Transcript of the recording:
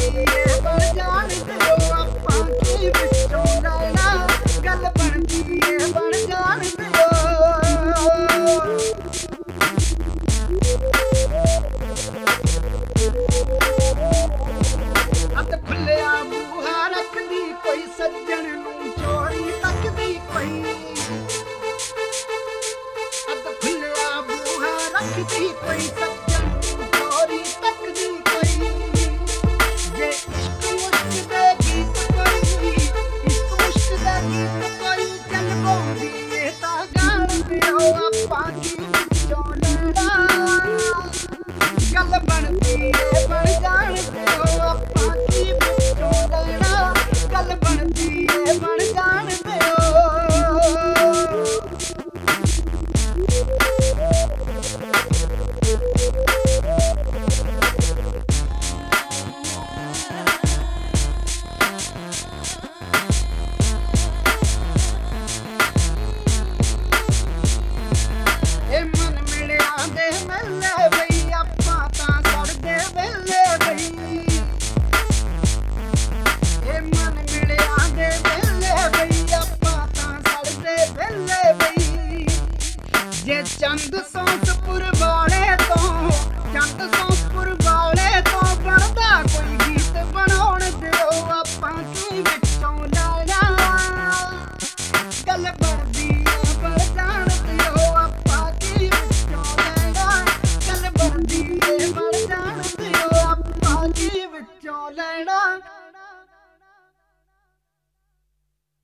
ਬਣਦੀ ਏ ਬਣ ਜਾਣ ਦਿਓ ਆਪਾਂ ਕੀ ਵਿੱਚੋਂ ਲੈਣਾ ਗੱਲ ਬਣਦੀ ਏ ਬਣ ਜਾਣ ਦਿਓ ਅੱਧ ਖੁੱਲਿਆ ਬੂਹਾ ਰੱਖਦੀ ਕੋਈ ਸੱਜਣ ਨੂੰ ਚੋਰੀ ਤੱਕਦੀ ਕੋਈ ਅੱਧ ਖੁੱਲਿਆ ਬੂਹਾ ਰੱਖਦੀ ਕੋਈ ਸੱਜਣ ਨੂੰ ਚੋਰੀ ਤੱਕਦੀ ਕੋਈ ਜੇ ਇਸ਼ਕ ਮੁਸ਼ਕ ਦੇ ਗੀਤ ਕੋਈ ਇਸ਼ਕ ਮੁਸ਼ਕ ਦੇ ਗੀਤ ਕੋਈ ਚੱਲ ਪਾਉਂਦੀ ਏ ਤਾਂ ਗਾਣ ਦਿਓ ਆਪਾਂ ਕੀ ਵਿੱਚੋਂ ਲੈਣਾ ਗੱਲ ਬਣਦੀ ਏ ਬਣ ਜਾਣ ਦਿਓ ਆਪਾਂ ਕੀ ਵਿੱਚੋਂ ਲੈਣਾ ਗੱਲ ਬਣਦੀ ਏ ਬਣ ਜਾਣ ਦਿਓ ਇਹ ਮਨ ਮਿਲਿਆ ਦੇ ਮਿਲੇ ਬਈ ਆਪਾਂ ਤਾਂ ਸੜਦੇ ਵੇਲੇ ਬਈ ਇਹ ਮਨ ਮਿਲਿਆ ਦੇ ਵੇਲੇ ਬਈ ਆਪਾਂ ਤਾਂ ਸੜਦੇ ਵੇਲੇ ਬਈ ਜੇ ਚੰਦ ਸੌਂਸਪੁਰ ਵਾਲੇ ਤੋਂ ਚੰਦ ਸੌਂਸਪੁਰ ਵਾਲੇ ਤੋਂ ਬਣਦਾ ਕੋਈ ਗੀਤ ਬਣਾਉਣ ਦਿਓ ਆਪਾਂ ਕੀ ਵਿੱਚੋਂ ਲੈਣਾ ਗੱਲ ਬਣਦੀ